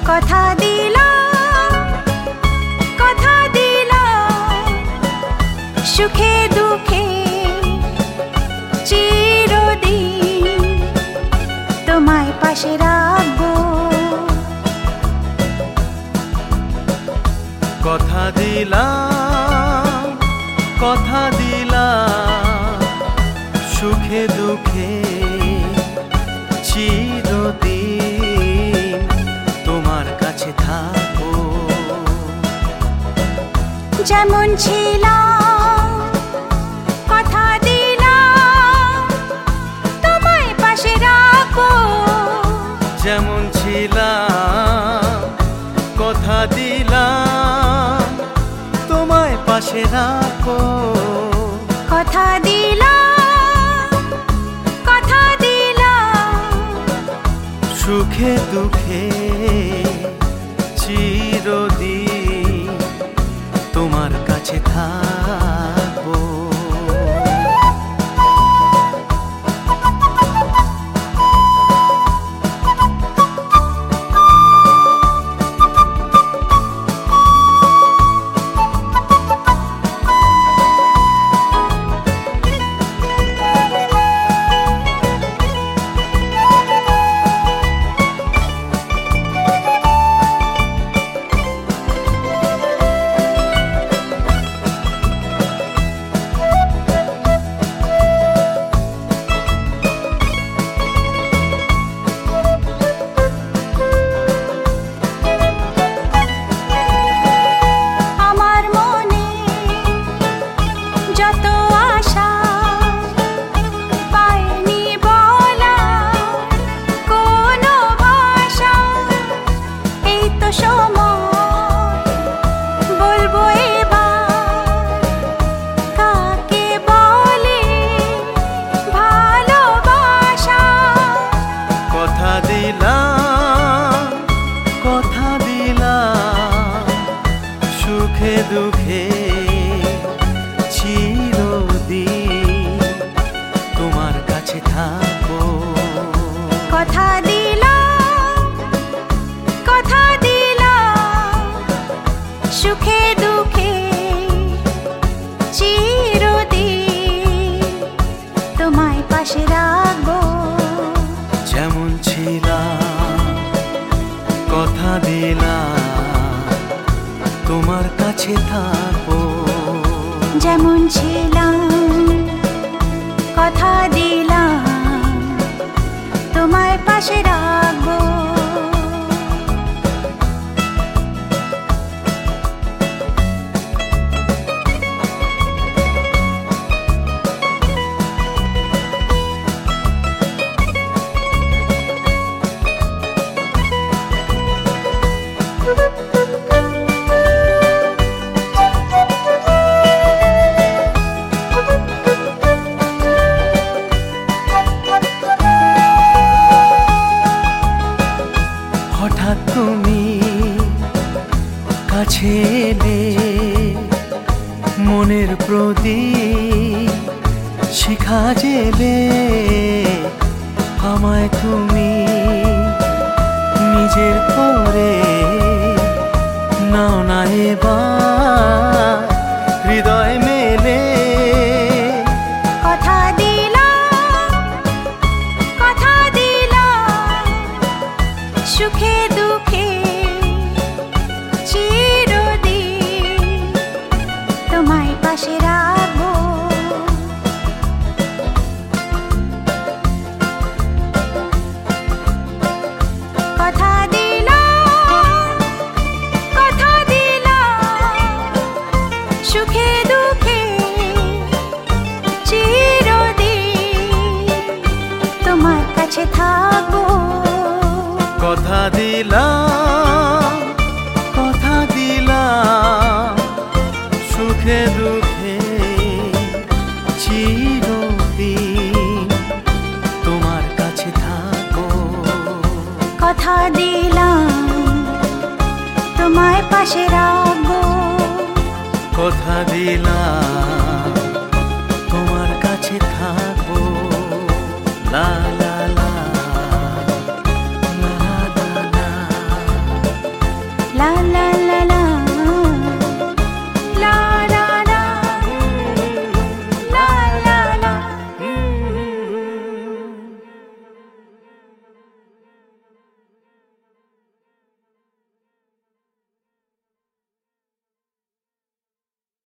কথা দিলাম, কথা দিলাম, সুখে দুঃখে চিরদিন তোমায় পাশে রাখবো। কথা দিলাম, কথা দিলাম, সুখে দুঃখে চিরদিন তোমার কাছে থাকবো। যেমন ছিলাম কথা দিলাম, তোমায় পাশে রাখবো। যেমন ছিলাম কথা দিলাম, তোমায় পাশে রাখবো। কথা দিলাম, কথা দিলাম, সুখে দুঃখে চিরদিন তোমার কাছে থাকবো। কথা দিলাম, সুখে দুঃখে চিরদিন তোমার কাছে থাকবো। কথা দিলাম, কথা দিলাম, সুখে দুঃখে চিরদিন তোমায় পাশে রাখবো। যেমন ছিলাম কথা দিলাম, তোমার কাছে থাকবো। যেমন ছিলাম কথা দিলাম, তোমায় পাশে রাখবো। হঠাৎ তুমি কাছে এলে, মনের প্রদীপ শিখা জেলে, আমায় তুমি নিজের করে নাও না এবার হৃদয় মেলে। কথা দিলাম, কথা দিলাম, সুখে দুঃখে চিরদিন তোমায় পাশে রাখবো। কথা দিলাম, কথা দিলাম, সুখে দুঃখে চিরদিন তোমার কাছে থাকবো। কথা দিলাম, কথা দিলাম, সুখে দুঃখে চিরদিন তোমার কাছে থাকবো। কথা দিলাম, তোমায় পাশে রাখবো। কথা দিলাম, তোমার কাছে থাকবো। লা লা লা, লা লা লা। লা লা